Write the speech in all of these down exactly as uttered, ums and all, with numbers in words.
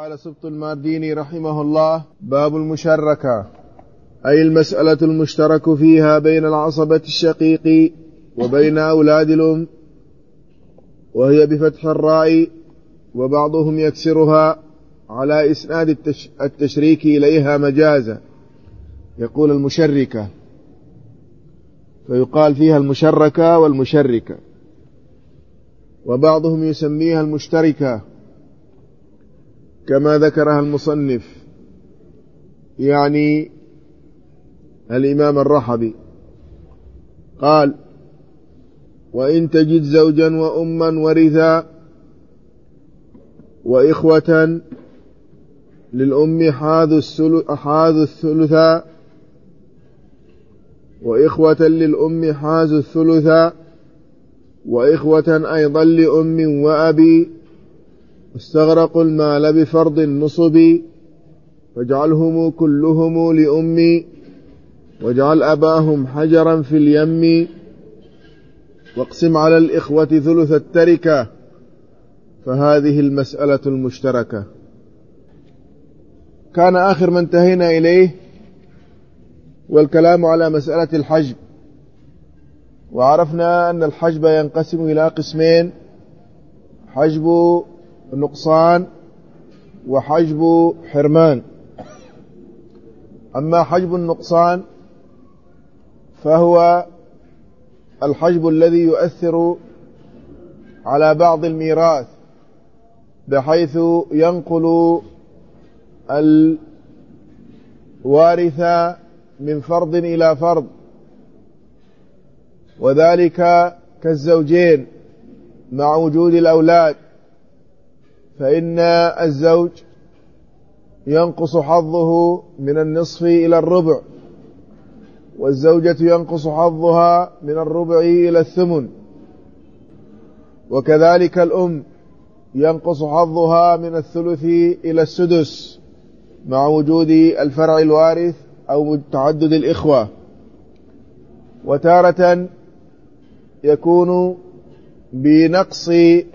قال سبط المارديني رحمه الله: باب المشركة، أي المسألة المشترك فيها بين العصبة الشقيق وبين أولاد الأم، وهي بفتح الراء، وبعضهم يكسرها على إسناد التشريك إليها مجازا، يقول المشركة، فيقال فيها المشركة والمشركة. وبعضهم يسميها المشتركة كما ذكرها المصنف، يعني الإمام الرحبي، قال: وإن تجد زوجا وأما ورثا وإخوة للأم حاذوا الثلثا وإخوة للأم حازوا الثلثا وإخوة أيضا لأم وأبي استغرقوا المال بفرض النصب، فاجعلهم كلهم لأمي واجعل أباهم حجرا في اليم، واقسم على الإخوة ثلث التركة، فهذه المسألة المشتركة. كان آخر ما انتهينا إليه والكلام على مسألة الحجب، وعرفنا أن الحجب ينقسم إلى قسمين: حجب نقصان وحجب حرمان. أما حجب النقصان فهو الحجب الذي يؤثر على بعض الميراث، بحيث ينقل الوارث من فرض إلى فرض، وذلك كالزوجين مع وجود الأولاد، فإن الزوج ينقص حظه من النصف إلى الربع، والزوجة ينقص حظها من الربع إلى الثمن، وكذلك الأم ينقص حظها من الثلث إلى السدس مع وجود الفرع الوارث أو تعدد الإخوة. وتارة يكون بنقص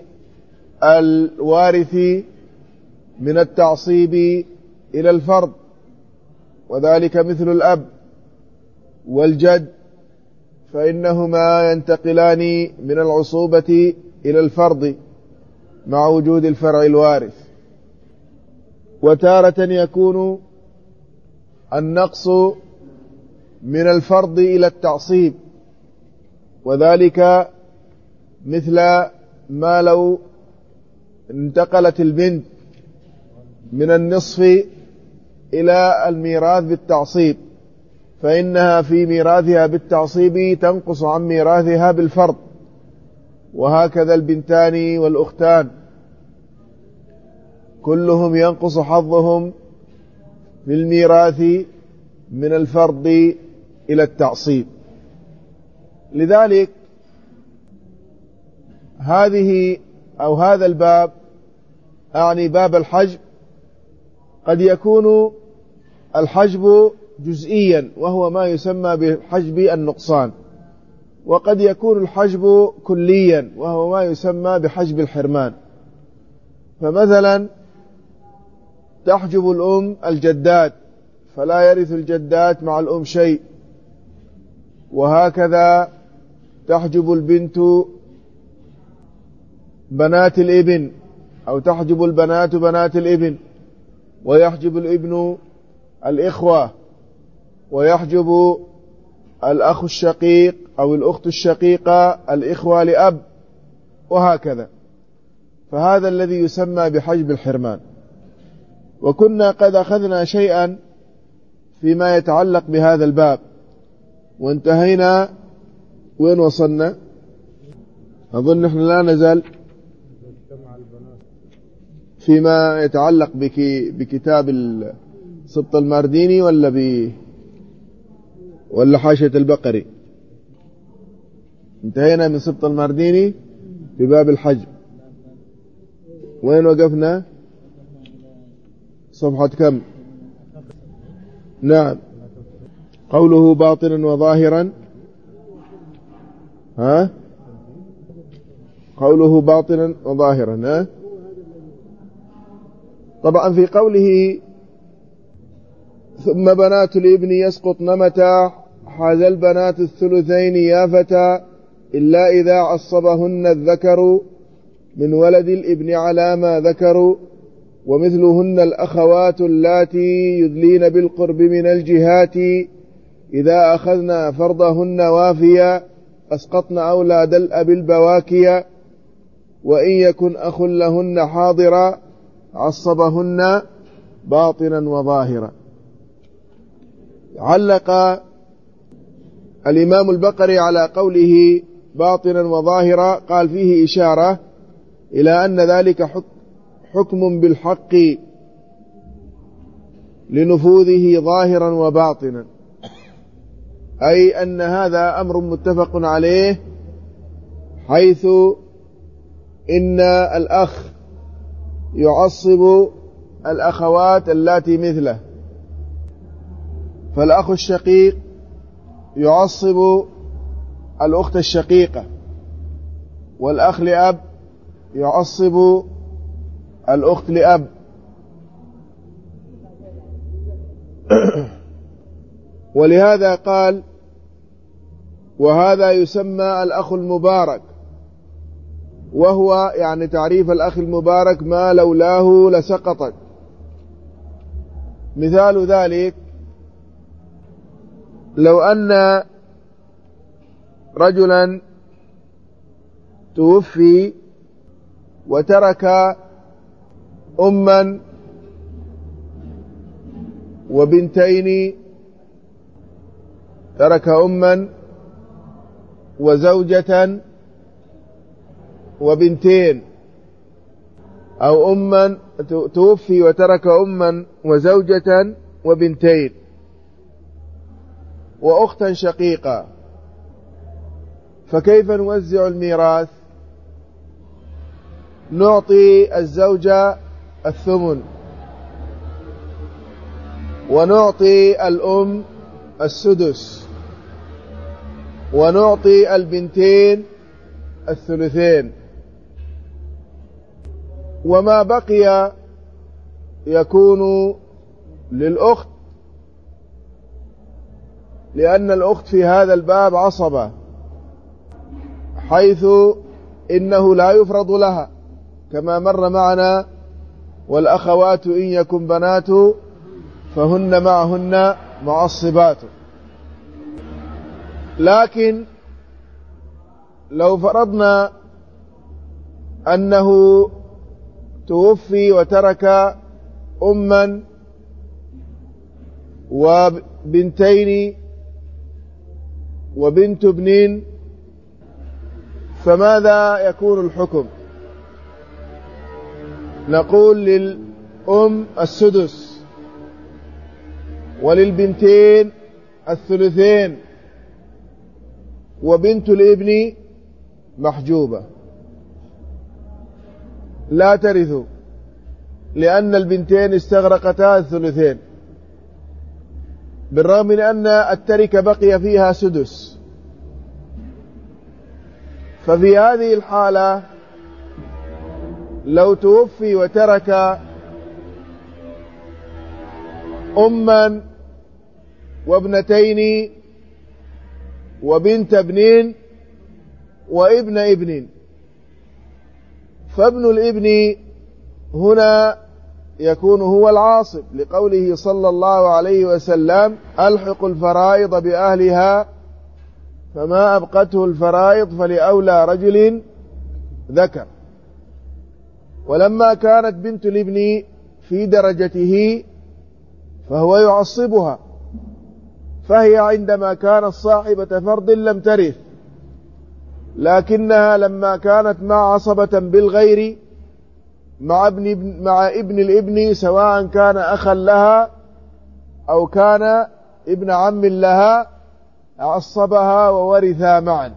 الوارث من التعصيب إلى الفرض، وذلك مثل الأب والجد، فإنهما ينتقلان من العصوبة إلى الفرض مع وجود الفرع الوارث. وتارة يكون النقص من الفرض إلى التعصيب، وذلك مثل ما لو انتقلت البنت من النصف إلى الميراث بالتعصيب، فإنها في ميراثها بالتعصيب تنقص عن ميراثها بالفرض، وهكذا البنتان والأختان كلهم ينقص حظهم في الميراث من الفرض إلى التعصيب. لذلك هذه أو هذا الباب، أعني باب الحجب، قد يكون الحجب جزئيا وهو ما يسمى بحجب النقصان، وقد يكون الحجب كليا وهو ما يسمى بحجب الحرمان. فمثلا تحجب الأم الجدات فلا يرث الجدات مع الأم شيء، وهكذا تحجب البنت بنات الابن، أو تحجب البنات بنات الابن، ويحجب الابن الإخوة، ويحجب الأخ الشقيق أو الأخت الشقيقة الإخوة لأب، وهكذا. فهذا الذي يسمى بحجب الحرمان. وكنا قد أخذنا شيئا فيما يتعلق بهذا الباب، وانتهينا وين وصلنا؟ أظن نحن لا نزال فيما يتعلق بكتاب سبط المارديني ولا ب ولا حاشية البقري. انتهينا من سبط المارديني في باب الحجب. وين وقفنا؟ صفحة كم؟ نعم. قوله باطنا وظاهرا، ها؟ قوله باطنا وظاهرا، ها؟ طبعا في قوله ثم بنات الابن يسقطن متى حاز البنات الثلثين يا فتى إلا إذا عصبهن الذكر من ولد الابن على ما ذكروا ومثلهن الأخوات اللاتي يدلين بالقرب من الجهات إذا أخذنا فرضهن وافيا أسقطن أولاد الأب البواكيا وإن يكن أخ لهن حاضرا عصبهن باطنا وظاهرا. علق الإمام البقري على قوله باطنا وظاهرا قال فيه إشارة إلى أن ذلك حكم بالحق لنفوذه ظاهرا وباطنا، أي أن هذا أمر متفق عليه، حيث إن الأخ يعصب الأخوات اللاتي مثله، فالأخ الشقيق يعصب الأخت الشقيقة، والأخ لأب يعصب الأخت لأب. ولهذا قال وهذا يسمى الأخ المبارك، وهو يعني تعريف الأخ المبارك ما لولاه لسقطت. مثال ذلك لو أن رجلا توفي وترك أما وبنتين، ترك أما وزوجة وبنتين، أو أما توفي وترك أما وزوجة وبنتين وأختا شقيقة، فكيف نوزع الميراث؟ نعطي الزوجة الثمن، ونعطي الأم السدس، ونعطي البنتين الثلثين، وما بقي يكون للأخت، لأن الأخت في هذا الباب عصبة، حيث إنه لا يفرض لها كما مر معنا والأخوات إن يكن بنات فهن معهن معصبات. لكن لو فرضنا أنه توفي وترك أما وبنتين وبنت ابن، فماذا يكون الحكم؟ نقول للأم السدس، وللبنتين الثلثين، وبنت الابن محجوبة لا ترث، لأن البنتين استغرقتا الثلثين، بالرغم من أن التركة بقي فيها سدس. ففي هذه الحالة لو توفي وترك أما وابنتين وبنت ابن وابن ابن، فابن الابن هنا يكون هو العاصب، لقوله صلى الله عليه وسلم ألحق الفرائض بأهلها فما أبقته الفرائض فلأولى رجل ذكر. ولما كانت بنت الابن في درجته فهو يعصبها، فهي عندما كانت صاحبة فرض لم ترث، لكنها لما كانت مع عصبة بالغير مع ابن, مع ابن الابن، سواء كان أخا لها أو كان ابن عم لها، عصبها وورثا معا،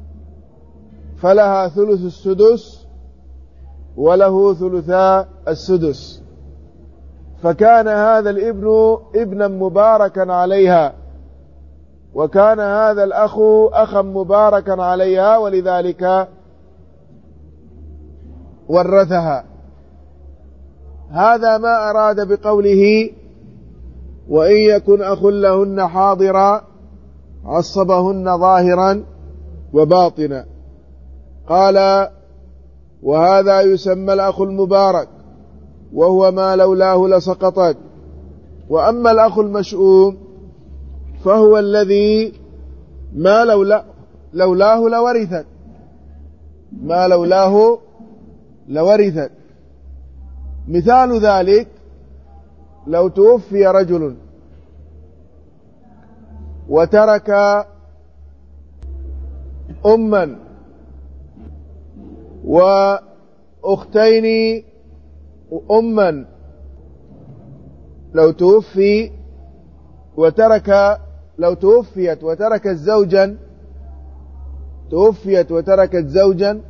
فلها ثلث السدس وله ثلثا السدس. فكان هذا الابن ابنا مباركا عليها، وكان هذا الأخ أخا مباركا عليها، ولذلك ورثها. هذا ما أراد بقوله وإن يكن أخ لهن حاضرا عصبهن ظاهرا وباطنا. قال وهذا يسمى الأخ المبارك وهو ما لولاه لسقطت. وأما الأخ المشؤوم فهو الذي ما لولا لولاه لورثت ما لولاه لورثت. مثال ذلك لو توفي رجل وترك أما وأختين أما، لو توفي وترك لو توفيت وتركت زوجا توفيت وتركت زوجا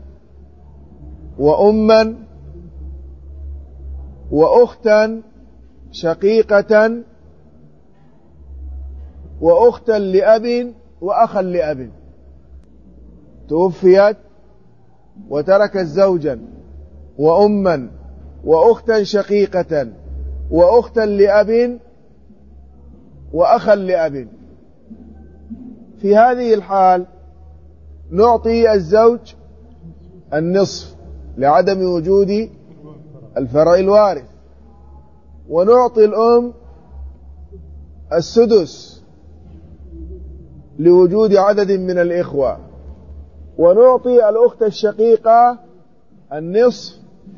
وأما وأختا شقيقة وأختا لأب وأخا لأب. توفيت وتركت زوجا وأما وأختا شقيقة وأختا لأب وأخا لأب. في هذه الحال نعطي الزوج النصف لعدم وجود الفرع الوارث، ونعطي الأم السدس لوجود عدد من الإخوة، ونعطي الأخت الشقيقة النصف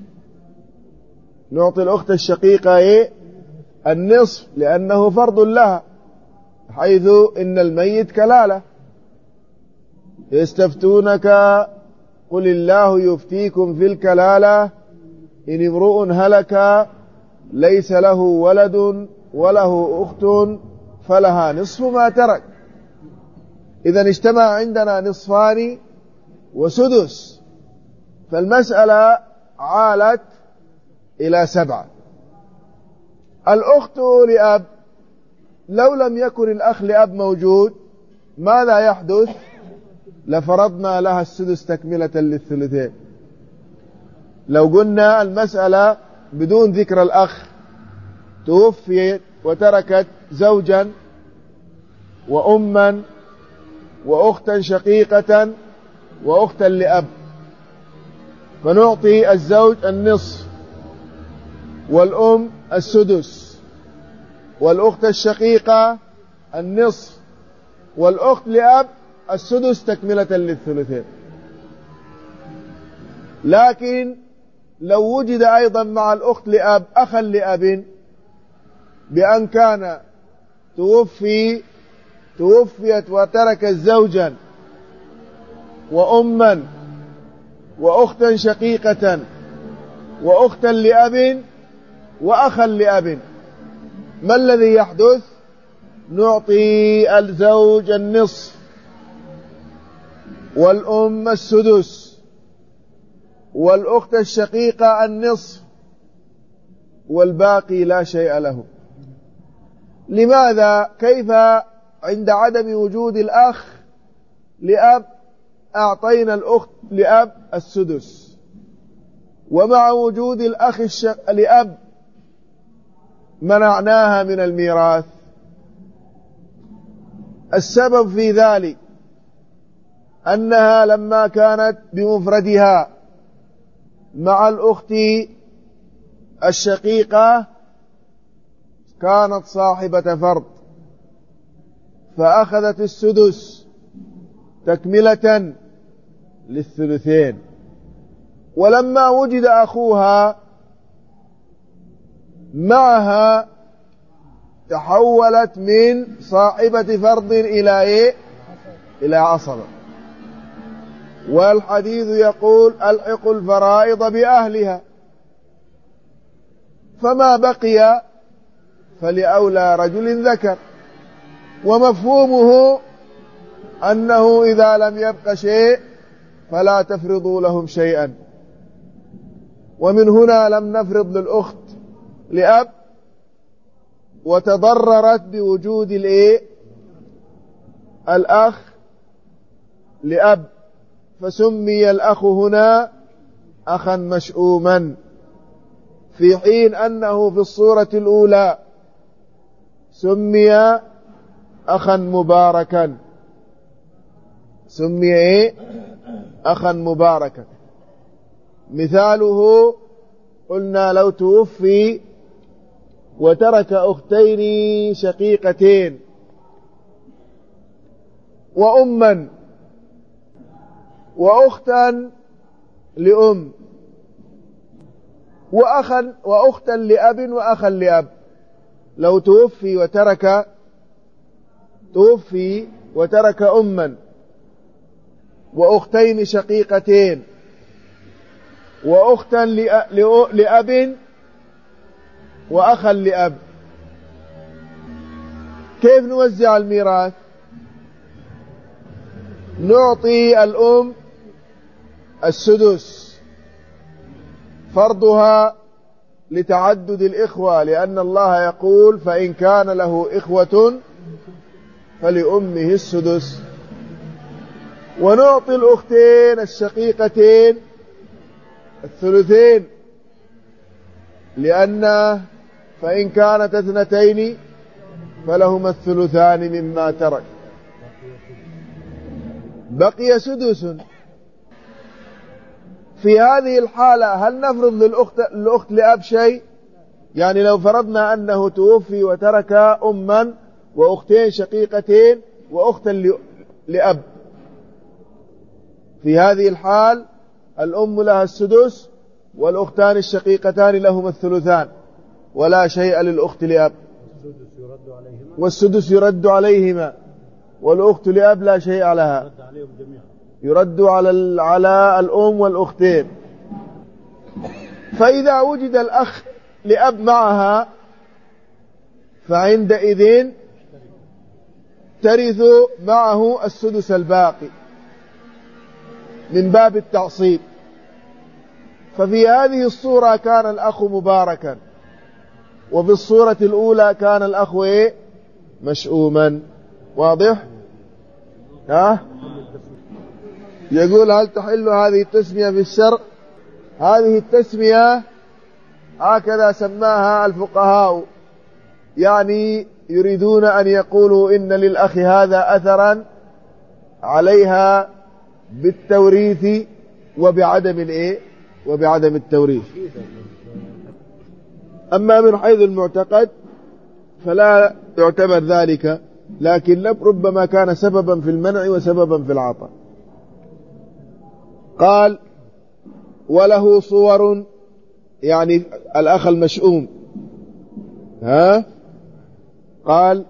نعطي الأخت الشقيقة إيه؟ النصف لأنه فرض لها، حيث إن الميت كلالة. يستفتونك قل الله يفتيكم في الكلالة إن امرؤ هلك ليس له ولد وله أخت فلها نصف ما ترك. إذن اجتمع عندنا نصفان وسدس، فالمسألة عالت إلى سبعة. الأخت لأب لو لم يكن الأخ لأب موجود ماذا يحدث؟ لفرضنا لها السدس تكملة للثلثين. لو قلنا المسألة بدون ذكر الأخ، توفيت وتركت زوجا وأما وأختا شقيقة وأختا لأب، فنعطي الزوج النصف والأم السدس والأخت الشقيقة النصف والأخت لأب السدس تكملة للثلثين. لكن لو وجد أيضا مع الأخت لأب أخا لأب بأن كان توفي توفيت وتركت زوجا وأما وأختا شقيقة وأختا لأب وأخا لأب، ما الذي يحدث؟ نعطي الزوج النصف والأم السدس والأخت الشقيقة النصف والباقي لا شيء له. لماذا؟ كيف عند عدم وجود الأخ لأب أعطينا الأخت لأب السدس، ومع وجود الأخ الشق... لأب منعناها من الميراث؟ السبب في ذلك أنها لما كانت بمفردها مع الأخت الشقيقة كانت صاحبة فرض، فأخذت السدس تكملة للثلثين. ولما وجد أخوها معها تحولت من صاحبة فرض إلى إيه؟ إلى عصبة. والحديث يقول ألحقوا الفرائض بأهلها، فما بقي فلأولى رجل ذكر. ومفهومه أنه إذا لم يبق شيء فلا تفرضوا لهم شيئا. ومن هنا لم نفرض للأخت لأب وتضررت بوجود الإيه؟ الأخ لأب، فسمي الأخ هنا أخا مشؤوما. في حين أنه في الصورة الأولى سمي أخا مباركا. سمي إيه؟ أخا مباركا. مثاله قلنا لو توفي وترك أختين شقيقتين وأما وأختا لأم وأخا وأختا لأب وأخا لأب. لو توفي وترك توفي وترك أما وأختين شقيقتين وأختا لأب وأخا لأب، كيف نوزع الميراث؟ نعطي الأم السدس فرضها لتعدد الإخوة، لأن الله يقول فإن كان له إخوة فلأمه السدس. ونعطي الأختين الشقيقتين الثلثين، لأن فإن كانت اثنتين فلهما الثلثان مما ترك. بقي سدس. في هذه الحالة هل نفرض للأخت, للأخت لأب شيء؟ يعني لو فرضنا أنه توفي وترك أما وأختين شقيقتين وأختا لأب، في هذه الحال الأم لها السدس والأختان الشقيقتان لهما الثلثان ولا شيء للأخت لأب، والسدس يرد عليهما والأخت لأب لا شيء لها، يرد على على الأم والأختين. فإذا وجد الأخ لأب معها فعندئذ ترث معه السدس الباقي من باب التعصيب. ففي هذه الصورة كان الأخ مباركا، وفي الصورة الأولى كان الأخ إيه؟ مشؤوما. واضح؟ ها؟ يقول هل تحل هذه التسمية في الشرع؟ هذه التسمية هكذا سماها الفقهاء، يعني يريدون أن يقولوا إن للأخ هذا أثرا عليها بالتوريث وبعدم الإيه؟ وبعدم التوريث. أما من حيث المعتقد فلا يعتبر ذلك، لكن ربما كان سببا في المنع وسببا في العطاء. قال وله صور، يعني الأخ المشؤوم. ها؟ قال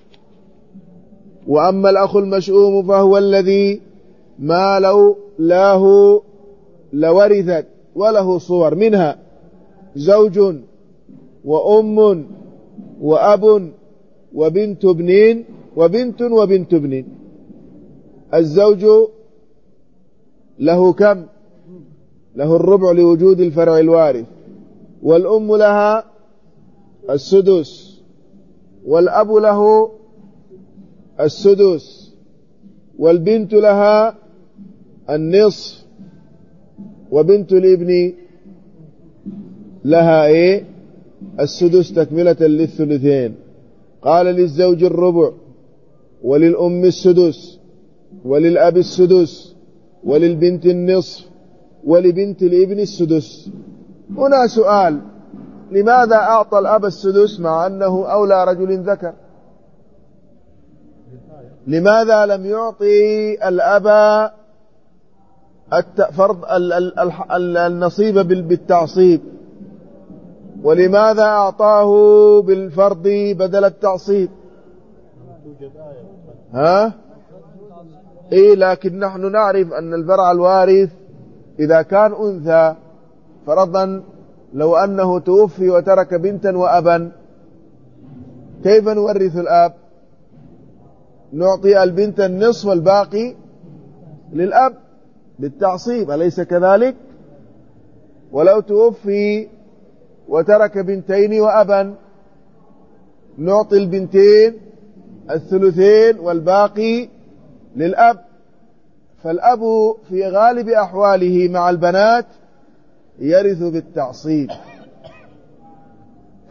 وأما الأخ المشؤوم فهو الذي ما لو له لورثت وله صور، منها زوج وأم وأب وبنت ابنين وبنت وبنت ابن. الزوج له كم؟ له الربع لوجود الفرع الوارث، والأم لها السدس، والأب له السدس، والبنت لها النصف، وبنت الابن لها ايه؟ السدس تكملة للثلثين. قال للزوج الربع، وللأم السدس، وللأب السدس، وللبنت النصف، ولبنت الابن السدس. هنا سؤال: لماذا أعطى الأب السدس مع أنه أولى رجل ذكر؟ لماذا لم يعطي الأب فرض النصيب بالتعصيب؟ ولماذا أعطاه بالفرض بدل التعصيب؟ ها؟ إيه، لكن نحن نعرف أن الفرع الوارث إذا كان أنثى، فرضا لو أنه توفي وترك بنتا وأبا، كيف نورث الأب؟ نعطي البنت النصف والباقي للأب بالتعصيب، أليس كذلك؟ ولو توفي وترك بنتين وأبا، نعطي البنتين الثلثين والباقي للأب. فالأب في غالب أحواله مع البنات يرث بالتعصيب،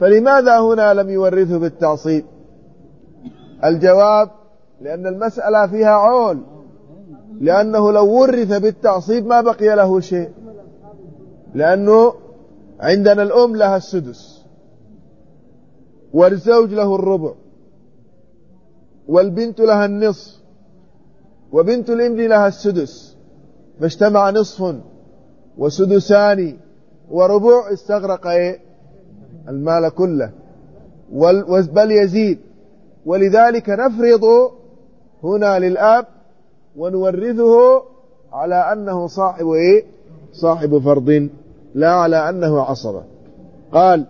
فلماذا هنا لم يورثه بالتعصيب؟ الجواب: لأن المسألة فيها عول، لأنه لو ورث بالتعصيب ما بقي له شيء، لأنه عندنا الأم لها السدس، والزوج له الربع، والبنت لها النصف، وبنت الابن لها السدس، فاجتمع نصف وسدسان وربع، استغرق ايه المال كله، بل يزيد. ولذلك نفرض هنا للأب ونورثه على أنه صاحب ايه صاحب فرض، لا على أنه عصبة. قال: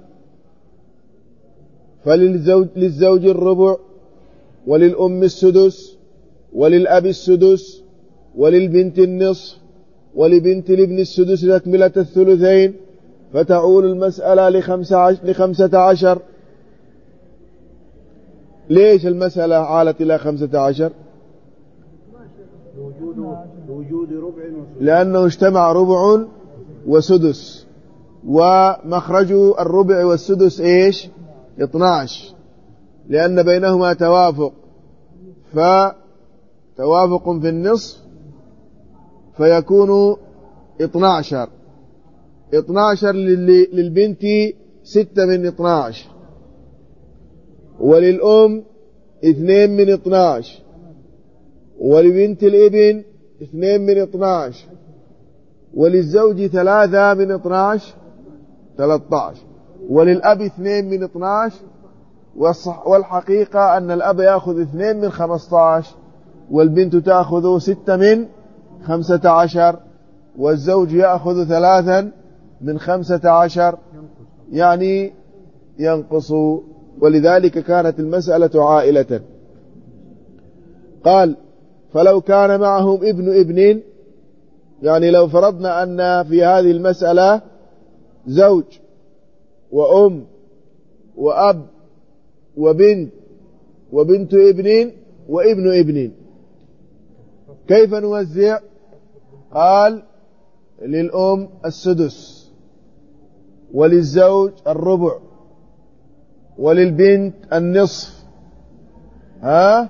فللزوج للزوج الربع، وللأم السدس، وللأب السدس، وللبنت النصف، ولبنت الابن السدس تكملة الثلثين، فتعول المسألة لخمسة عشر. ليش المسألة عالت إلى خمسة عشر؟ لوجود ربع وسدس، لأنه اجتمع ربع وسدس، ومخرج الربع والسدس إيش؟ اثني عشر، لأن بينهما توافق، فتوافق في النصف فيكون اثني عشر. اثني عشر للبنت ستة من اثني عشر، وللأم اثنين من اثني عشر، ولبنت الابن اثنين من اثني عشر، وللزوج ثلاثة من اثني عشر ثلاثة عشر، وللأب اثنين من اثني عشر. والحقيقة أن الأب يأخذ اثنين من خمسة عشر، والبنت تأخذ ستة من خمسة عشر، والزوج يأخذ ثلاثا من خمسة عشر، يعني ينقص. ولذلك كانت المسألة عائلة. قال: فلو كان معهم ابن ابن، يعني لو فرضنا أن في هذه المسألة زوج وأم وأب وبنت وبنت ابن وابن ابن، كيف نوزع؟ قال: للأم السدس، وللزوج الربع، وللبنت النصف، ها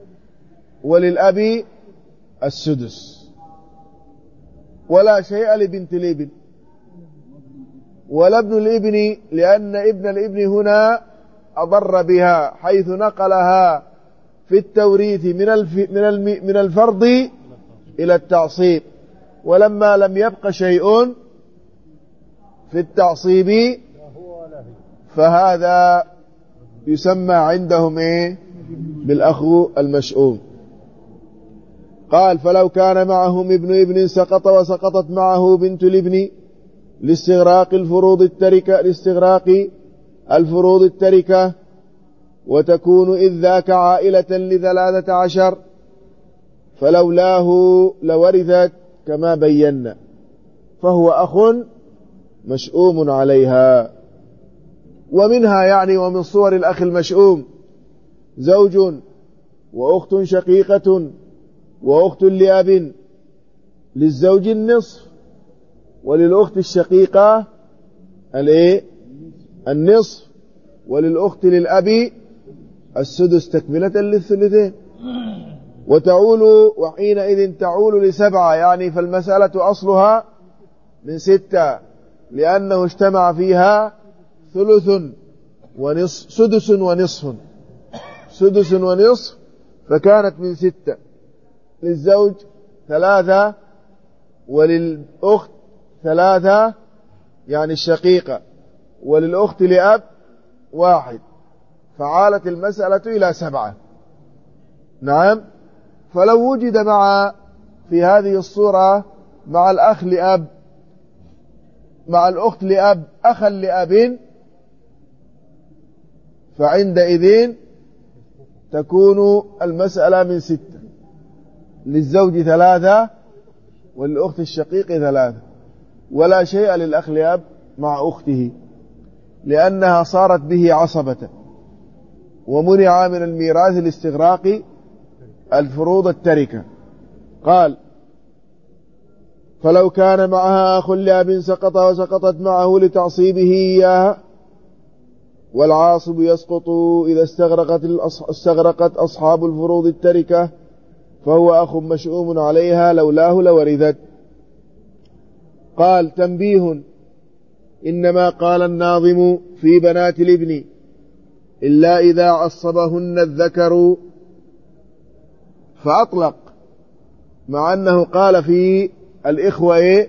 وللأب السدس، ولا شيء لبنت الابن ولا ابن الابن، لأن ابن الابن هنا أضر بها، حيث نقلها في التوريث من من من الفرض إلى التعصيب، ولما لم يبق شيء في التعصيب فهذا يسمى عندهم إيه؟ بالأخو المشؤوم. قال: فلو كان معهم ابن ابن سقط وسقطت معه بنت الابن لاستغراق الفروض التركة لاستغراق الفروض التركة، وتكون إذ ذاك عائلة لثلاثة عشر، فلولاه لورثت كما بينا، فهو أخ مشؤوم عليها. ومنها يعني ومن صور الأخ المشؤوم زوج وأخت شقيقة وأخت لأب، للزوج النصف، وللأخت الشقيقة الايه النصف، وللأخت للأب السدس تكملة للثلثين، وتعول وحينئذ تعول لسبعة، يعني فالمسألة أصلها من ستة، لأنه اجتمع فيها ثلث ونصف سدس ونصف سدس ونصف، فكانت من ستة. للزوج ثلاثة، وللأخت ثلاثة يعني الشقيقة، وللأخت لأب واحد، فعالت المسألة إلى سبعة. نعم. فلو وجد مع في هذه الصورة مع الأخ لأب مع الأخت لأب أخا لأب، فعندئذ تكون المسألة من ستة، للزوج ثلاثة وللأخت الشقيق ثلاثة، ولا شيء للأخ لأب مع أخته، لأنها صارت به عصبة، ومنع من الميراث لاستغراق الفروض التركة. قال: فلو كان معها أخ لأب سقط وسقطت معه لتعصيبه إياها، والعاصب يسقط إذا استغرقت, استغرقت أصحاب الفروض التركة، فهو أخ مشؤوم عليها، لولاه لورثت. قال: تنبيه: إنما قال الناظم في بنات الابن إلا إذا عصبهن الذكر، فأطلق، مع أنه قال في الإخوة إيه؟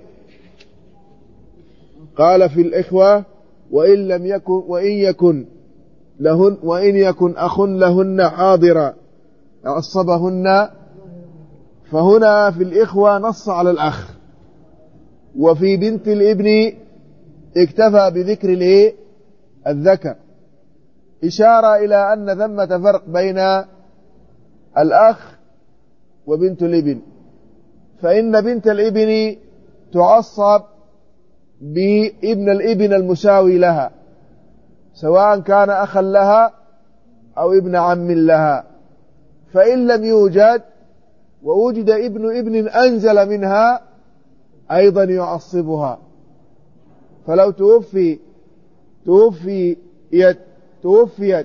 قال في الإخوة: وإن لم يكن وإن يكن لهن وإن يكن أخ لهن حاضرا عصبهن. فهنا في الإخوة نص على الأخ، وفي بنت الابن اكتفى بذكر الايه؟ الذكر، إشارة إلى أن ثمة فرق بين الأخ وبنت الابن، فإن بنت الابن تعصب بابن الابن المساوي لها، سواء كان أخا لها أو ابن عم لها. فإن لم يوجد ووجد ابن ابن أنزل منها أيضا يعصبها. فلو توفي توفيت توفيت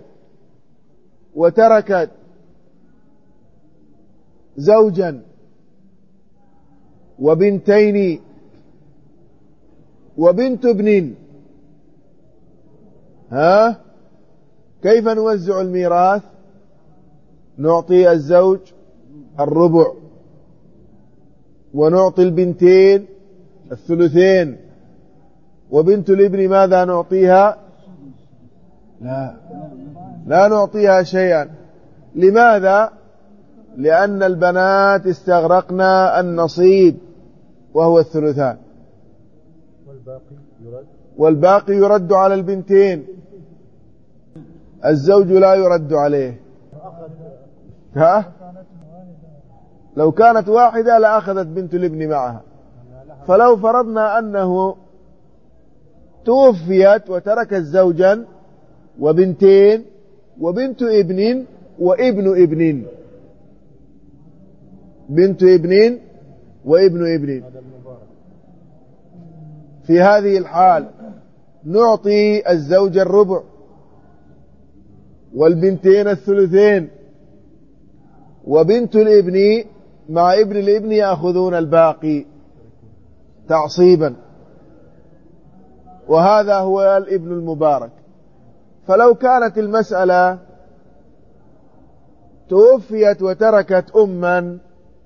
وتركت زوجا وبنتين وبنت ابن، ها كيف نوزع الميراث؟ نعطي الزوج الربع، ونعطي البنتين الثلثين، وبنت الابن ماذا نعطيها؟ لا لا نعطيها شيئا. لماذا؟ لأن البنات استغرقنا النصيب وهو الثلثان، والباقي يرد على البنتين، الزوج لا يرد عليه. ها؟ لو كانت واحدة لأخذت بنت الابن معها. فلو فرضنا أنه توفيت وتركت زوجا وبنتين وبنت ابن وابن ابن، بنت ابن وابن ابن، في هذه الحال نعطي الزوج الربع والبنتين الثلثين، وبنت الابن مع ابن الابن يأخذون الباقي تعصيبا، وهذا هو الابن المبارك. فلو كانت المسألة توفيت وتركت أما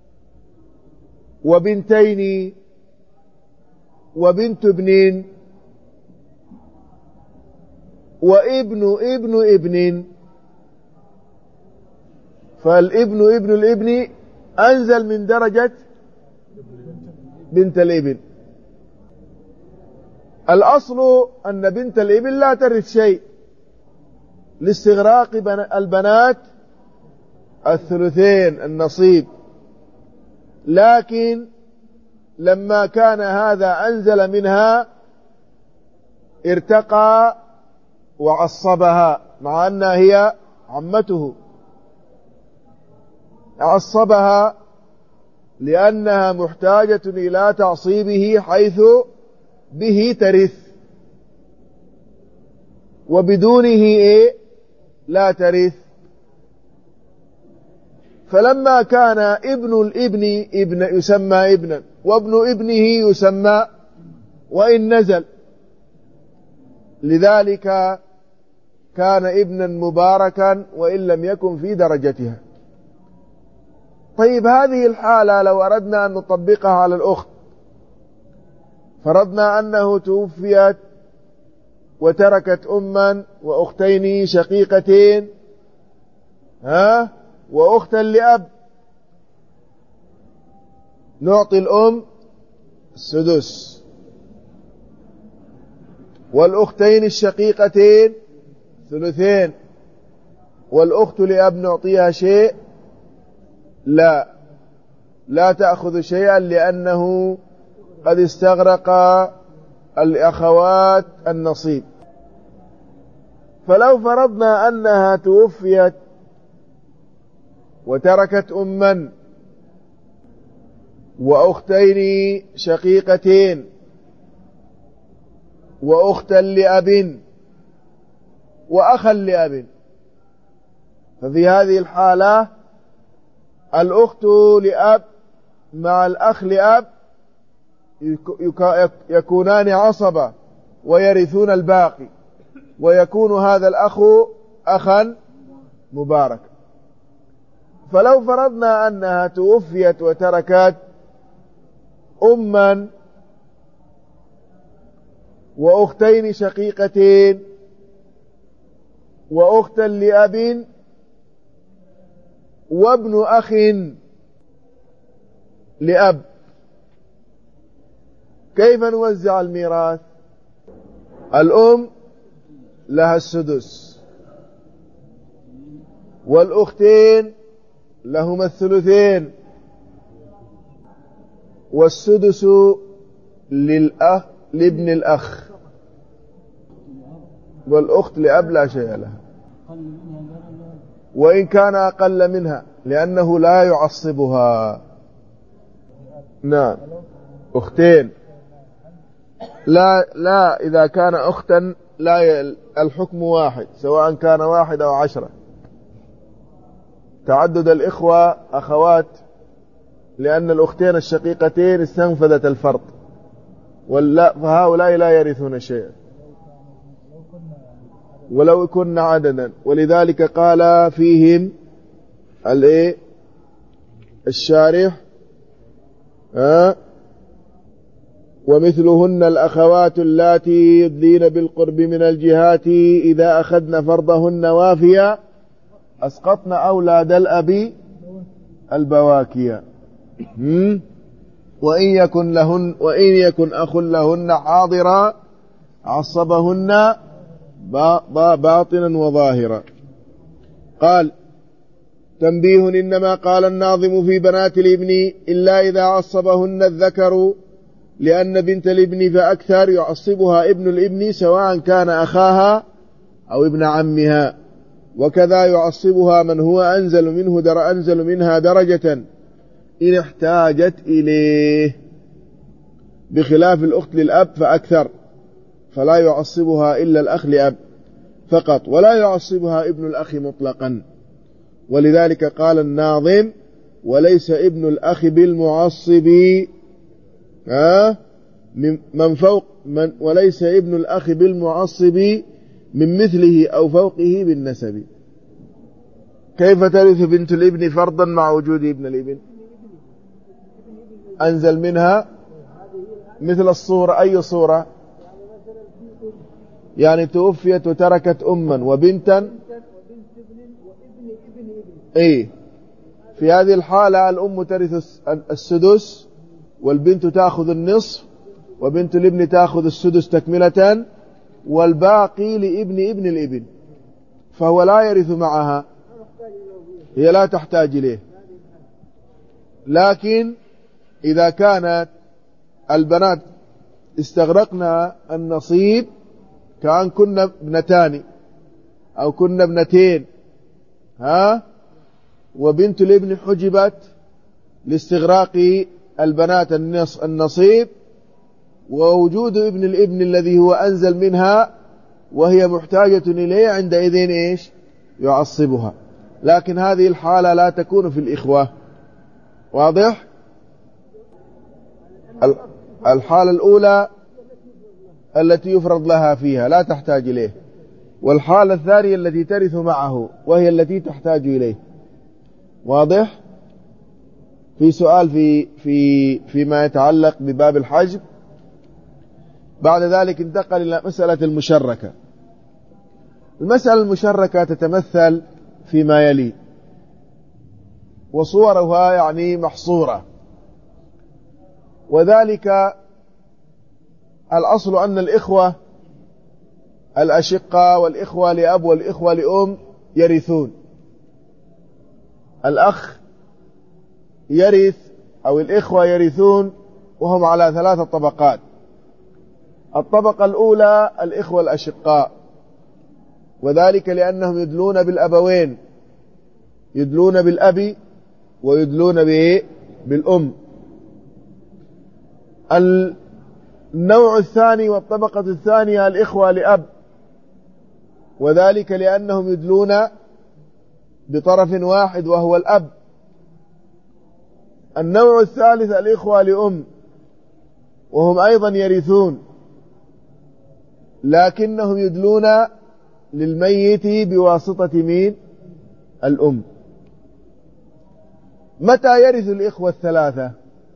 وبنتين وبنت ابن وابن ابن ابن، فالابن ابن الابن أنزل من درجة بنت الابن. الأصل أن بنت الابن لا ترث شيء لاستغراق البنات الثلثين النصيب، لكن لما كان هذا أنزل منها ارتقى وعصبها، مع أنها هي عمته، عصبها لأنها محتاجة إلى تعصيبه حيث به ترث، وبدونه إيه؟ لا ترث. فلما كان ابن الابن ابن يسمى ابنا، وابن ابنه يسمى وإن نزل، لذلك كان ابنا مباركا وإن لم يكن في درجتها. طيب، هذه الحالة لو أردنا أن نطبقها على الأخت، فرضنا أنه توفيت وتركت أما وأختين شقيقتين، ها وأختا لأب، نعطي الأم السدس، والأختين الشقيقتين ثلثين، والأخت لأب نعطيها شيء؟ لا لا تأخذ شيئا، لأنه قد استغرق الأخوات النصيب. فلو فرضنا أنها توفيت وتركت أما وأختين شقيقتين وأختا لأب وأخا لأب. ففي هذه الحالة الأخت لأب مع الأخ لأب يكونان عصبة ويرثون الباقي، ويكون هذا الأخ أخا مبارك. فلو فرضنا أنها توفيت وتركت أما وأختين شقيقتين وأختا لأب وابن أخ لأب، كيف نوزع الميراث؟ الأم لها السدس، والأختين لهما الثلثين، والسدس للأخ لابن الأخ، والأخت لأب لا شيء لها، وإن كان أقل منها لأنه لا يعصبها. نعم، أختين لا لا إذا كان أختا لا الحكم واحد، سواء كان واحد أو عشرة. تعدد الإخوة أخوات، لأن الأختين الشقيقتين استنفذت الفرض، فهؤلاء لا يرثون شيئا ولو كن عددا. ولذلك قال فيهم الايه الشارح ها ومثلهن الأخوات اللاتي يدلين بالقرب من الجهات إذا أخذن فرضهن وافيا أسقطن أولاد الأب البواكيا. وإن يكن لهن وإن يكن أخ لهن حاضرا عصبهن باطنا وظاهرا. قال تنبيه: إنما قال الناظم في بنات الابن إلا إذا عصبهن الذكر، لأن بنت الابن فأكثر يعصبها ابن الابن سواء كان أخاها أو ابن عمها، وكذا يعصبها من هو أنزل منه در أنزل منها درجة إن احتاجت إليه، بخلاف الأخت للأب فأكثر، فلا يعصبها إلا الأخ لأب فقط، ولا يعصبها ابن الأخ مطلقا. ولذلك قال الناظم: وليس ابن الأخ بالمعصب ها من فوق من وليس ابن الأخ بالمعصب من مثله أو فوقه بالنسب. كيف ترث بنت الابن فرضا مع وجود ابن الابن؟ أنزل منها مثل الصورة. أي صورة؟ يعني توفيت وتركت أما وبنتا، اي في هذه الحالة الأم ترث السدس، والبنت تأخذ النصف، وبنت الابن تأخذ السدس تكملة، والباقي لابن ابن الابن، فهو لا يرث معها، هي لا تحتاج إليه. لكن إذا كانت البنات استغرقنا النصيب، كأن كنا ابنتان أو كنا ابنتين ها وبنت الابن حجبت لاستغراق البنات النصيب، ووجود ابن الابن الذي هو أنزل منها وهي محتاجة إليه، عندئذ إيش؟ يعصبها. لكن هذه الحالة لا تكون في الإخوة. واضح؟ الحالة الأولى التي يفرض لها فيها لا تحتاج إليه، والحالة الثانية التي ترث معه وهي التي تحتاج إليه. واضح؟ في سؤال في في فيما يتعلق بباب الحجب. بعد ذلك انتقل إلى مسألة المشركة. المسألة المشركة تتمثل فيما يلي، وصورها يعني محصورة، وذلك الأصل أن الإخوة الأشقاء والإخوة لأب والإخوة لأم يرثون. الأخ يرث أو الإخوة يرثون وهم على ثلاثة طبقات. الطبقة الأولى الإخوة الأشقاء، وذلك لأنهم يدلون بالأبوين، يدلون بالأب ويدلون بالأم. النوع الثاني والطبقة الثانية الإخوة لأب، وذلك لأنهم يدلون بطرف واحد وهو الأب. النوع الثالث الإخوة لأم، وهم أيضا يرثون لكنهم يدلون للميت بواسطة مين؟ الأم. متى يرث الإخوة الثلاثة؟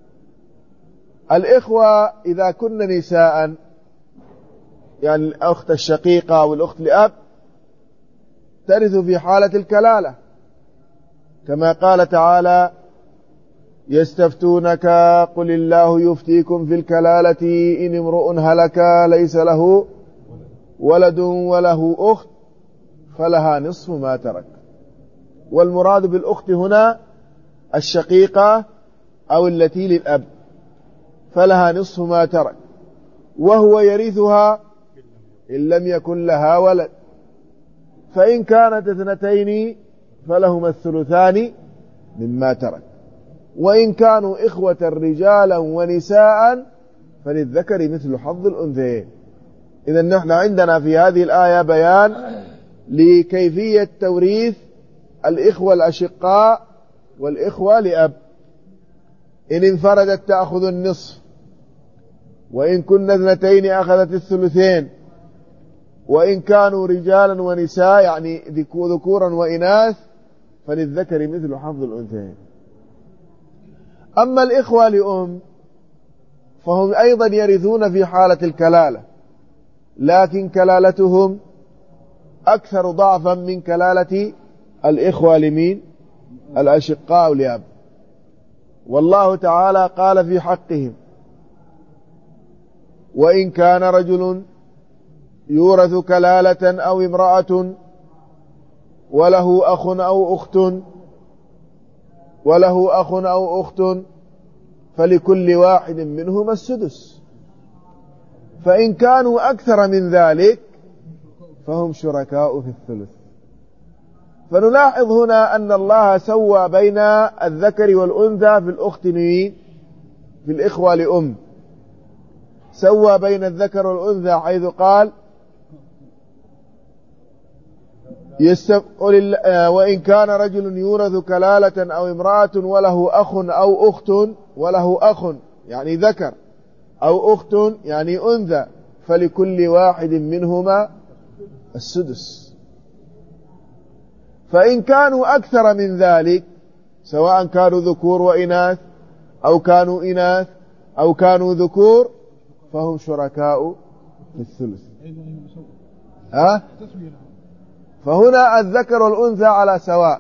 الإخوة إذا كن نساء، يعني الأخت الشقيقة والأخت لأب، ترث في حالة الكلالة، كما قال تعالى: يستفتونك قل الله يفتيكم في الكلالة إن امرؤ هلك ليس له ولد وله أخت فلها نصف ما ترك. والمراد بالأخت هنا الشقيقة أو التي للأب، فلها نصف ما ترك، وهو يرثها إن لم يكن لها ولد، فإن كانت اثنتين فلهما الثلثان مما ترك، وإن كانوا إخوة رجالا ونساء فللذكر مثل حظ الأنثيين. إذن نحن عندنا في هذه الآية بيان لكيفية توريث الإخوة الأشقاء والإخوة لأب. إن انفردت تأخذ النصف، وإن كن اثنتين أخذت الثلثين، وإن كانوا رجالا ونساء يعني ذكورا وإناث فللذكر مثل حظ الأنثيين. أما الإخوة لأم فهم أيضا يرثون في حالة الكلالة، لكن كلالتهم أكثر ضعفا من كلالة الإخوة لمين؟ الأشقاء لأب. والله تعالى قال في حقهم: وإن كان رجل يورث كلالة أو امرأة وله أخ أو أخت وله أخ أو أخت فلكل واحد منهما السدس، فإن كانوا أكثر من ذلك فهم شركاء في الثلث. فنلاحظ هنا أن الله سوى بين الذكر والأنثى في الأخت في الإخوة لأم، سوى بين الذكر والأنثى حيث قال: يستقل وإن كان رجل يورث كلالة أو امرأة وله أخ أو أخت، وله أخ يعني ذكر أو أخت يعني أنثى، فلكل واحد منهما السدس. فإن كانوا أكثر من ذلك، سواء كانوا ذكور وإناث أو كانوا إناث أو كانوا ذكور، فهم شركاء في الثلث. ها؟ فهنا الذكر والأنثى على سواء،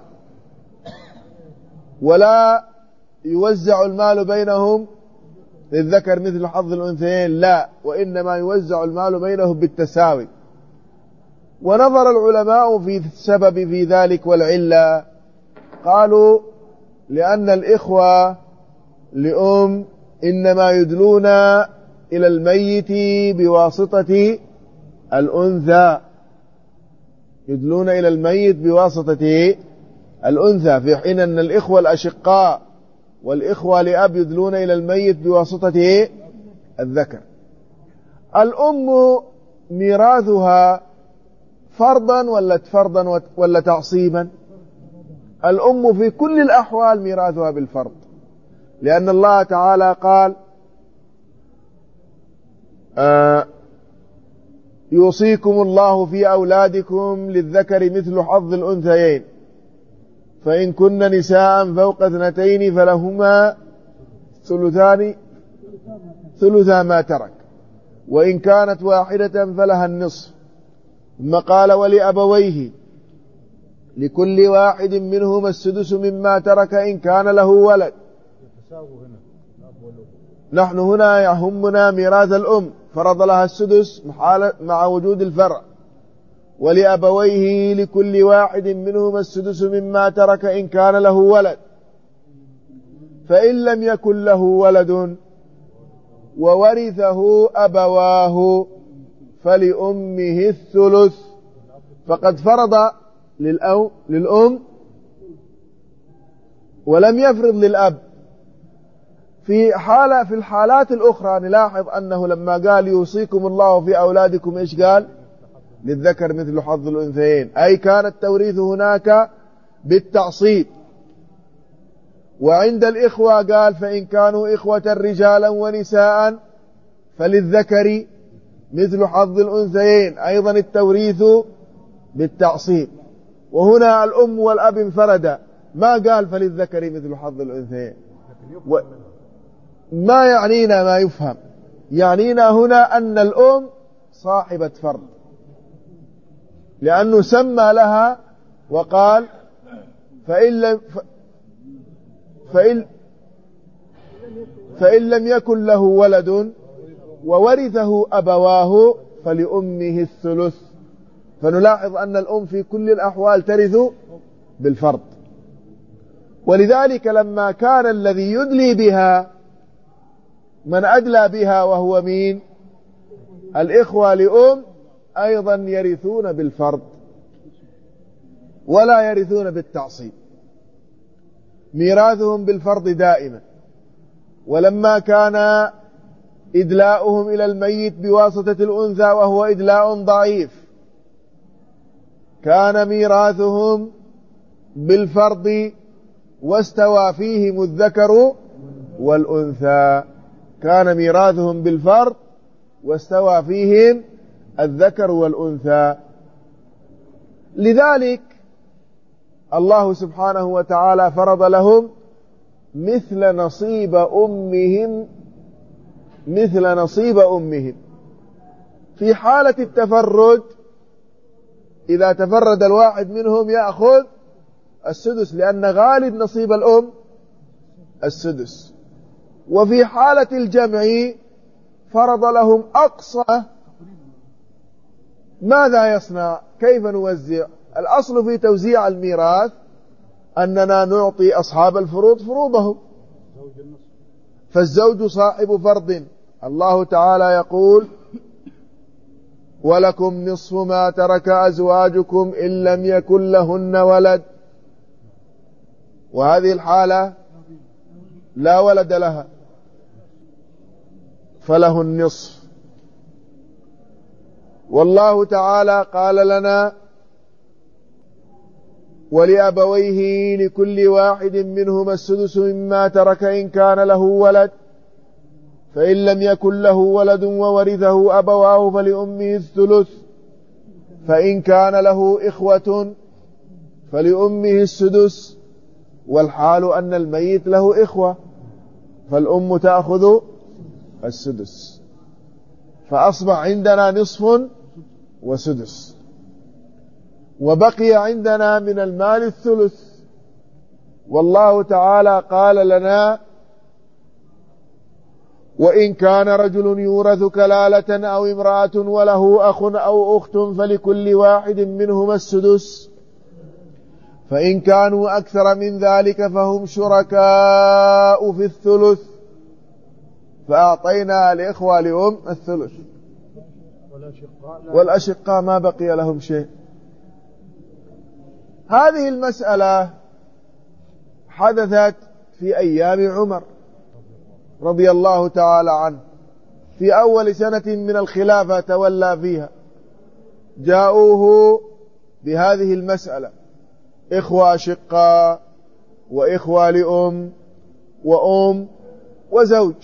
ولا يوزع المال بينهم للذكر مثل حظ الأنثيين، لا، وإنما يوزع المال بينهم بالتساوي. ونظر العلماء في السبب في ذلك والعلة، قالوا: لأن الإخوة لأم إنما يدلون إلى الميت بواسطة الأنثى، يدلون إلى الميت بواسطة الأنثى، في حين أن الإخوة الأشقاء والإخوة لأب يدلون إلى الميت بواسطة الذكر. الأم ميراثها فرضا ولا فرضا ولا تعصيبا؟ الأم في كل الأحوال ميراثها بالفرض، لأن الله تعالى قال: آه يوصيكم الله في أولادكم للذكر مثل حظ الأنثيين، فإن كن نساء فوق اثنتين فلهما ثلثان ثلثا ما ترك، وإن كانت واحدة فلها النصف. ثم قال: ولأبويه لكل واحد منهما السدس مما ترك إن كان له ولد. نحن هنا يهمنا ميراث الأم، فرض لها السدس مع وجود الفرع. ولأبويه لكل واحد منهما السدس مما ترك إن كان له ولد، فإن لم يكن له ولد وورثه أبواه فلأمه الثلث. فقد فرض للأو للأم ولم يفرض للأب. في حالة في الحالات الأخرى نلاحظ أنه لما قال: يوصيكم الله في أولادكم، إيش قال؟ للذكر مثل حظ الأنثيين، أي كان التوريث هناك بالتعصيب. وعند الإخوة قال فإن كانوا إخوة رجالا ونساء فللذكر مثل حظ الأنثيين، أيضا التوريث بالتعصيب. وهنا الأم والأب انفردا، ما قال فللذكر مثل حظ الأنثيين. و... ما يعنينا ما يفهم، يعنينا هنا أن الأم صاحبة فرض، لأنه سمى لها وقال فإن لم, فإن فإن لم يكن له ولد وورثه أبواه فلأمه الثلث. فنلاحظ أن الأم في كل الأحوال ترث بالفرض. ولذلك لما كان الذي يدلي بها من أدلى بها وهو مين؟ الإخوة لأم، أيضا يرثون بالفرض ولا يرثون بالتعصيب، ميراثهم بالفرض دائما. ولما كان إدلاؤهم إلى الميت بواسطة الأنثى وهو إدلاء ضعيف، كان ميراثهم بالفرض واستوى فيهم الذكر والأنثى، كان ميراثهم بالفرض واستوى فيهم الذكر والأنثى. لذلك الله سبحانه وتعالى فرض لهم مثل نصيب أمهم مثل نصيب أمهم. في حالة التفرد إذا تفرد الواحد منهم يأخذ السدس، لأن غالب نصيب الأم السدس. وفي حالة الجمع فرض لهم أقصى. ماذا يصنع؟ كيف نوزع؟ الأصل في توزيع الميراث أننا نعطي أصحاب الفروض فروضهم، فالزوج صاحب فرض. الله تعالى يقول ولكم نصف ما ترك أزواجكم إن لم يكن لهن ولد، وهذه الحالة لا ولد لها فله النصف. والله تعالى قال لنا ولأبويه لكل واحد منهما السدس مما ترك إن كان له ولد، فإن لم يكن له ولد وورثه أبواه فلأمه الثلث، فإن كان له إخوة فلأمه السدس، والحال أن الميت له إخوة فالأم تأخذ السدس، فأصبح عندنا نصف وسدس. وبقي عندنا من المال الثلث. والله تعالى قال لنا وإن كان رجل يورث كلالة أو امرأة وله أخ أو أخت فلكل واحد منهما السدس، فإن كانوا أكثر من ذلك فهم شركاء في الثلث، فأعطينا الإخوة لأم الثلث، والأشقاء ما بقي لهم شيء. هذه المسألة حدثت في أيام عمر رضي الله تعالى عنه، في أول سنة من الخلافة تولى فيها، جاءوه بهذه المسألة: إخوة أشقاء وإخوة لأم وأم وزوج،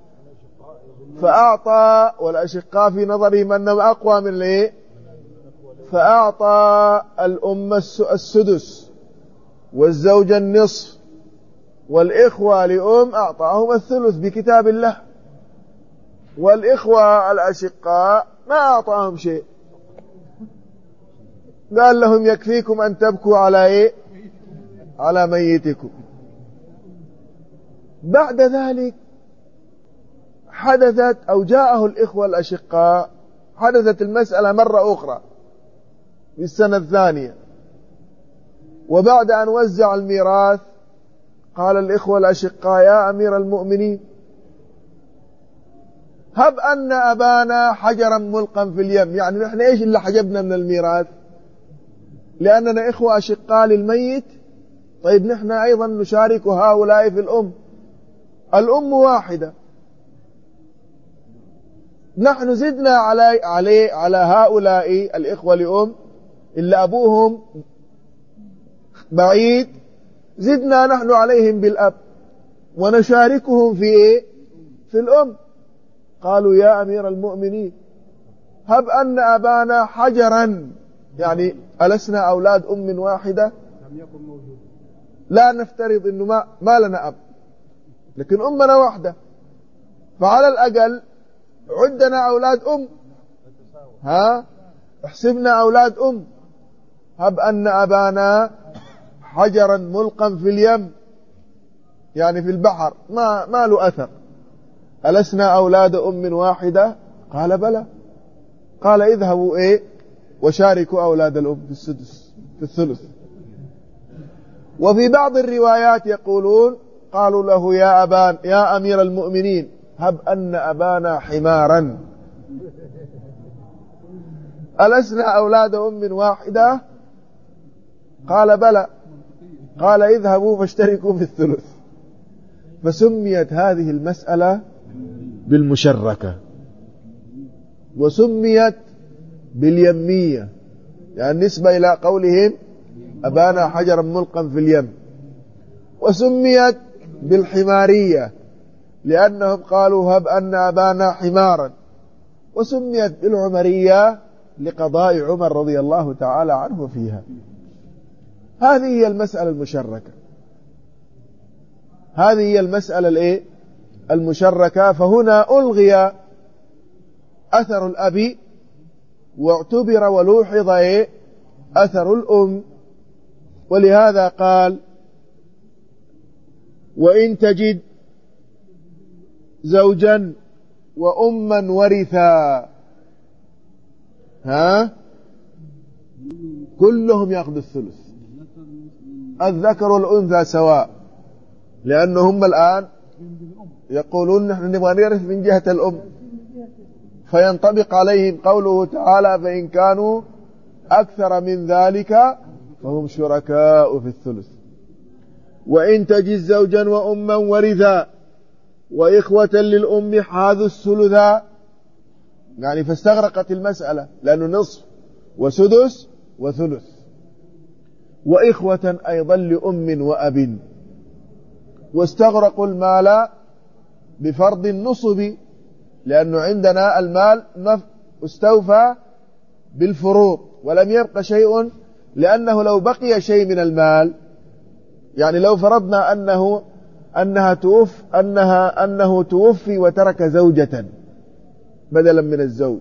فأعطى، والأشقاء في نظرهم أنهم أقوى من ليه، فأعطى الأم السدس والزوج النصف، والإخوة لأم أعطاهم الثلث بكتاب الله، والإخوة الأشقاء ما أعطاهم شيء، قال لهم يكفيكم أن تبكوا على إيه؟ على ميتكم. بعد ذلك حدثت أو جاءه الإخوة الأشقاء، حدثت المسألة مرة أخرى في السنة الثانية، وبعد أن وزع الميراث قال الإخوة الأشقاء: يا أمير المؤمنين، هب أن أبانا حجرا ملقا في اليم، يعني نحن إيش اللي حجبنا من الميراث؟ لأننا إخوة أشقاء للميت، طيب نحن أيضا نشارك هؤلاء في الأم، الأم واحدة، نحن زدنا على على على هؤلاء الإخوة لأم اللي أبوهم بعيد، زدنا نحن عليهم بالأب ونشاركهم في إيه؟ في الأم. قالوا يا أمير المؤمنين هب أن أبانا حجرا، يعني ألسنا أولاد أم واحدة؟ لم يكن موجود. لا نفترض أنه ما, ما لنا أب، لكن أمنا واحدة، فعلى الأقل عدنا أولاد أم، ها احسبنا أولاد أم. هب أن أبانا حجرا ملقا في اليم، يعني في البحر، ما, ما له أثر، ألسنا أولاد أم واحدة؟ قال بلى. قال اذهبوا إيه وشاركوا أولاد الأم في السدس في الثلث. وفي بعض الروايات يقولون قالوا له يا أبان يا أمير المؤمنين هب أن أبانا حمارا، ألسنا أولاد أم واحدة؟ قال بلى. قال اذهبوا فاشتركوا في الثلث. فسميت هذه المسألة بالمشركة، وسميت باليمية، يعني نسبة إلى قولهم أبانا حجرا ملقا في اليم. وسميت بالحمارية لأنهم قالوا هب أن أبانا حمارا. وسميت بالعمرية لقضاء عمر رضي الله تعالى عنه فيها. هذه هي المسألة المشركة، هذه هي المسألة الايه المشركة. فهنا ألغي أثر الأب واعتبر ولوحظ ايه أثر الأم. ولهذا قال وإن تجد زوجا وأما ورثا، ها كلهم يأخذ الثلث، الذكر والأنثى سواء، لأنهم الآن يقولون نحن نبغى نرث من جهة الأم، فينطبق عليهم قوله تعالى فإن كانوا أكثر من ذلك فهم شركاء في الثلث. وإن تجد زوجا وأما ورثا وإخوة للأم حاذوا الثلثا، يعني فاستغرقت المسألة، لأنه نصف وسدس وثلث. وإخوة أيضا لأم وأب، واستغرقوا المال بفرض النصب، لأنه عندنا المال استوفى بالفروض ولم يبق شيء، لأنه لو بقي شيء من المال، يعني لو فرضنا أنه أنها توف أنها أنه توفي وترك زوجة بدلا من الزوج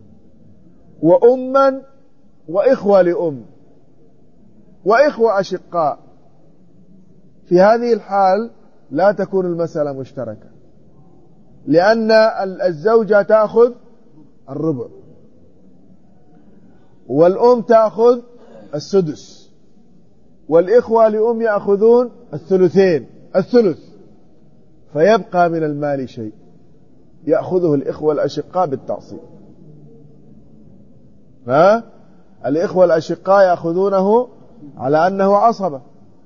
وأما وإخوة لأم وإخوة أشقاء، في هذه الحال لا تكون المسألة مشتركة، لأن الزوجة تأخذ الربع والأم تأخذ السدس والإخوة لأم يأخذون الثلثين الثلث، فيبقى من المال شيء يأخذه الإخوة الأشقاء بالتعصيب. ها الإخوة الأشقاء يأخذونه على أنه عصبة،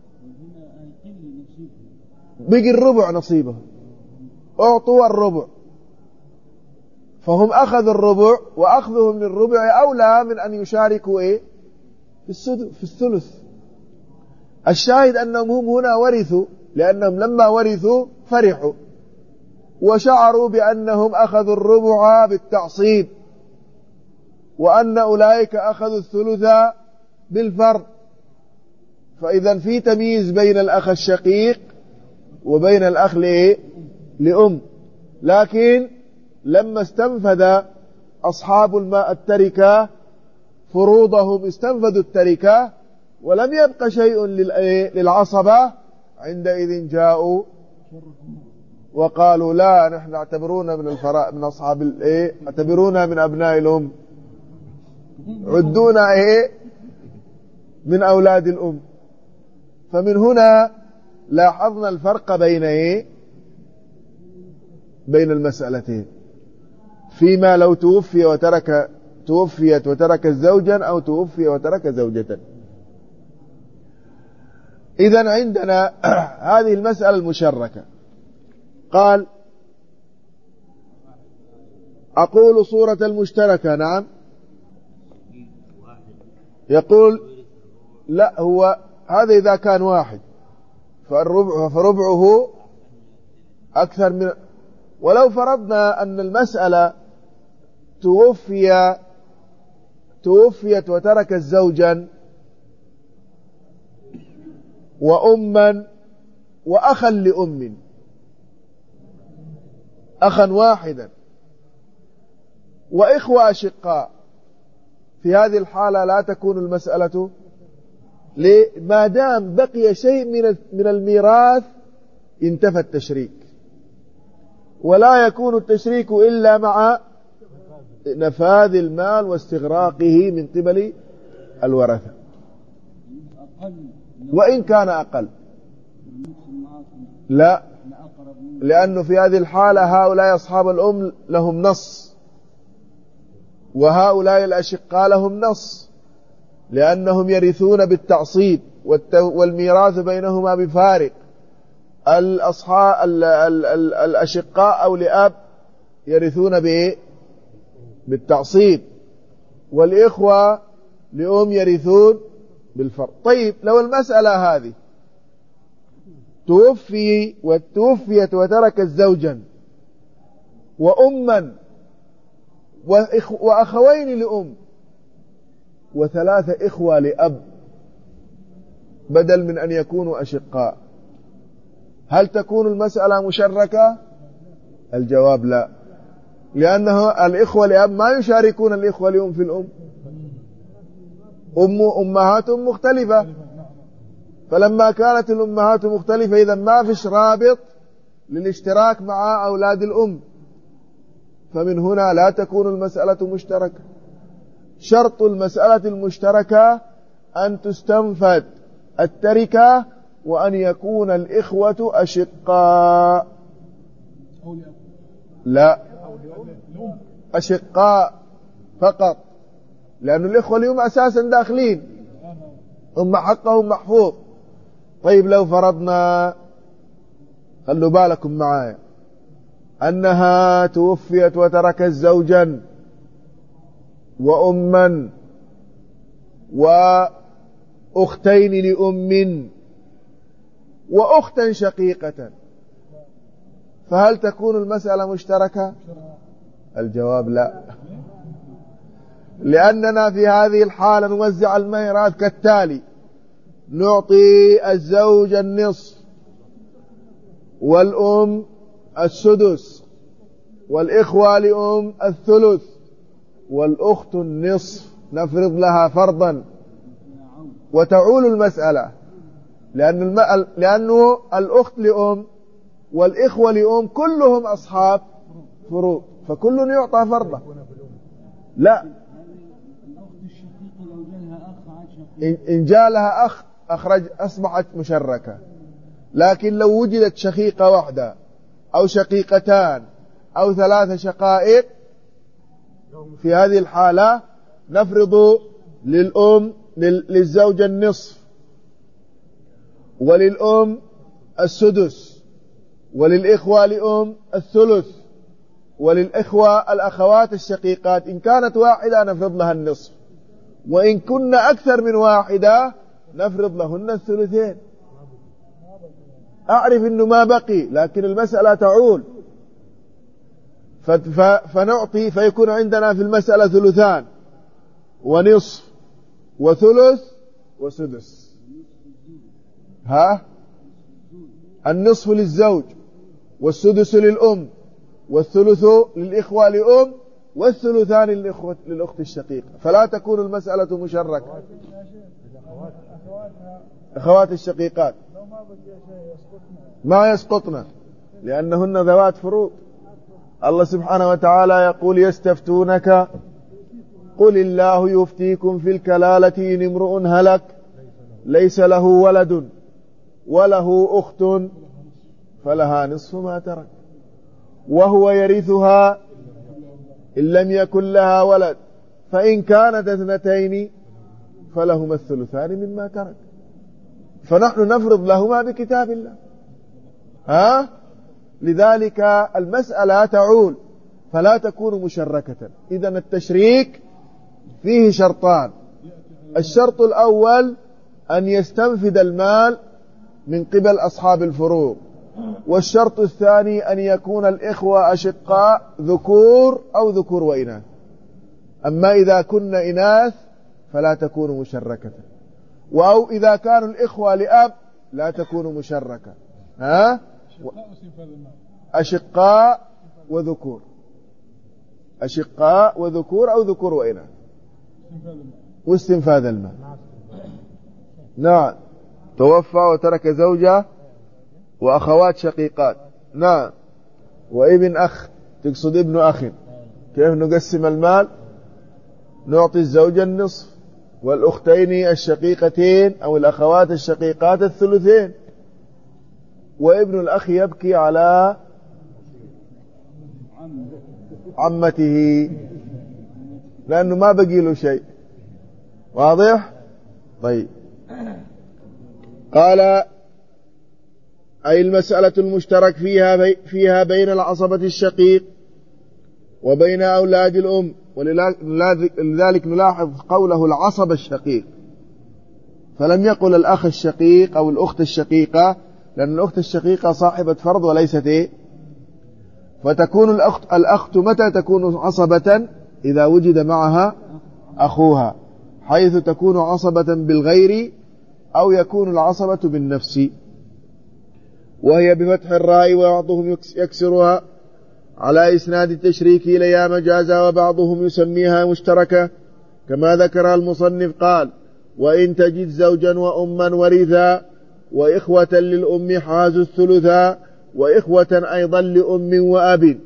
بقي الربع نصيبه، أعطوا الربع، فهم أخذوا الربع، وأخذهم للربع أولى من أن يشاركوا إيه في السدس في الثلث. الشاهد أنهم هم هنا ورثوا، لأنهم لما ورثوا فرحوا وشعروا بأنهم أخذوا الربع بالتعصيب، وأن أولئك أخذوا الثلث بالفرض. فإذا في تمييز بين الأخ الشقيق وبين الأخ لأم. لكن لما استنفذ أصحاب الماء التركة فروضهم، استنفذوا التركة ولم يبق شيء للعصبة، عندئذ جاءوا وقالوا لا نحن نعتبرون من الفراء من أصحاب الايه اعتبرونا من أبناء الأم، عدونا ايه من أولاد الأم. فمن هنا لاحظنا الفرق بين ايه بين المسألتين، فيما لو توفي وترك توفيت وترك زوجا أو توفي وترك زوجة. إذن عندنا هذه المسألة المشركة. قال أقول صورة المشتركة. نعم. يقول لا، هو هذا إذا كان واحد فالربع فربعه أكثر من، ولو فرضنا أن المسألة توفي توفيت وتركت زوجا وأما وأخا لأم، أخا واحدا وإخوة أشقاء، في هذه الحالة لا تكون المسألة، ما دام بقي شيء من من الميراث انتفى التشريك، ولا يكون التشريك إلا مع نفاذ المال واستغراقه من قبل الورثة، وإن كان أقل. لا، لأنه في هذه الحالة هؤلاء أصحاب الأم لهم نص، وهؤلاء الأشقاء لهم نص، لأنهم يرثون بالتعصيب والميراث بينهما بفارق. الأصحاب الأشقاء أو لأب يرثون بالتعصيب، والإخوة لأم يرثون بالفرق. طيب، لو المسألة هذه توفي وتوفيت وتركت زوجا وأما وأخوين لأم وثلاثة إخوة لأب بدل من أن يكونوا أشقاء، هل تكون المسألة مشركة؟ الجواب لا، لأنه الإخوة لأب ما يشاركون الإخوة لأم في الأم، أم أمهاتهم مختلفة، فلما كانت الأمهات مختلفة إذا ما فيش رابط للاشتراك مع أولاد الأم، فمن هنا لا تكون المسألة مشتركة. شرط المسألة المشتركة أن تستنفد التركة وأن يكون الإخوة أشقاء. لا، أشقاء فقط، لأن الإخوة اليوم أساسا داخلين، هم حقهم محفوظ. طيب، لو فرضنا، خلوا بالكم معايا، أنها توفيت وتركت زوجا وأما وأختين لأم وأختا شقيقة، فهل تكون المسألة مشتركة؟ الجواب لا، لأننا في هذه الحالة نوزع الميراث كالتالي: نعطي الزوج النصف والأم السدس والإخوة لأم الثلث والأخت النصف، نفرض لها فرضا وتعول المسألة، لأن الم... لأنه الأخت لأم والإخوة لأم كلهم أصحاب فروض، فكل يعطى فرضا. لا، إن جاء لها أخ أخرج أصبحت مشركة، لكن لو وجدت شقيقة واحدة أو شقيقتان أو ثلاثة شقائق، في هذه الحالة نفرض للأم للزوجة النصف وللأم السدس وللإخوة لأم الثلث وللإخوة الأخوات الشقيقات إن كانت واحدة نفرض لها النصف، وإن كنا أكثر من واحدة نفرض لهن الثلثين. أعرف أنه ما بقي، لكن المسألة تعول، فنعطي، فيكون عندنا في المسألة ثلثان ونصف وثلث وسدس. ها، النصف للزوج والسدس للأم والثلث للإخوة لأم والثلثان للإخوة للأخت الشقيقة، فلا تكون المسألة مشركة. أخوات الشقيقات ما يسقطن لأنهن ذوات فروض. الله سبحانه وتعالى يقول: يستفتونك قل الله يفتيكم في الكلالة إن امرؤ هلك ليس له ولد وله أخت فلها نصف ما ترك وهو يرثها إن لم يكن لها ولد فإن كانت اثنتين فلهما الثلثان مما ترك. فنحن نفرض لهما بكتاب الله. ها؟ لذلك المسألة تعول، فلا تكون مشركة. إذن التشريك فيه شرطان: الشرط الأول أن يستنفد المال من قبل أصحاب الفروض، والشرط الثاني أن يكون الإخوة أشقاء ذكور أو ذكور وإناث. أما إذا كن إناث فلا تكون مشركة، أو إذا كانوا الإخوة لأب لا تكون مشركة. ها؟ أشقاء وذكور، أشقاء وذكور أو ذكور وإناث، واستنفاذ المال. نعم، توفى وترك زوجة وأخوات شقيقات. نعم، وابن أخ، تقصد ابن أخ. كيف نقسم المال؟ نعطي الزوجة النصف، والأختين الشقيقتين أو الأخوات الشقيقات الثلثين، وابن الأخ يبكي على عمته لأنه ما بقي له شيء. واضح؟ طيب. قال: أي المسألة المشترك فيها بي فيها بين العصبة الشقيق وبين أولاد الأم. ولذلك نلاحظ قوله العصب الشقيق، فلم يقل الأخ الشقيق أو الأخت الشقيقة، لأن الأخت الشقيقة صاحبة فرض وليست إيه؟ فتكون الأخت, الأخت متى تكون عصبة؟ إذا وجد معها أخوها، حيث تكون عصبة بالغير أو يكون العصبة بالنفس. وهي بفتح الراء، وبعضهم يكسرها على إسناد التشريك إليها مجازا، وبعضهم يسميها مشتركة كما ذكر المصنف. قال: وإن تجد زوجا وأما ورثا وإخوة للأم حازوا الثلثا، وإخوة أيضا لأم وأب.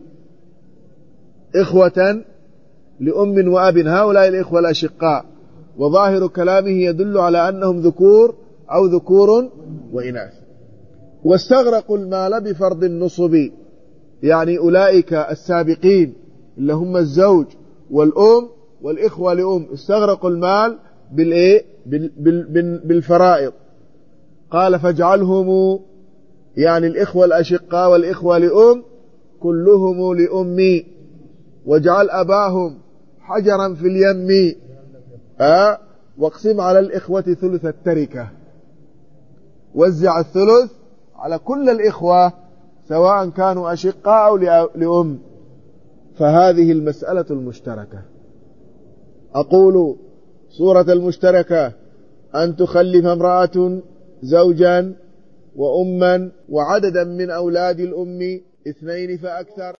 إخوة لأم وأب، هؤلاء الإخوة الأشقاء، وظاهر كلامه يدل على أنهم ذكور أو ذكور وإناث. واستغرقوا المال بفرض النصب، يعني أولئك السابقين اللي هم الزوج والأم والإخوة لأم استغرقوا المال بالإيه؟ بالفرائض. قال: فاجعلهم، يعني الإخوة الأشقاء والإخوة لأم كلهم لأمي، واجعل أباهم حجرا في اليم، أه؟ واقسم على الإخوة ثلث التركة. وزع الثلث على كل الإخوة سواء كانوا أشقاء أو لأم. فهذه المسألة المشتركة. أقول: صورة المشتركة أن تخلف امرأة زوجا وأما وعددا من أولاد الأم اثنين فأكثر.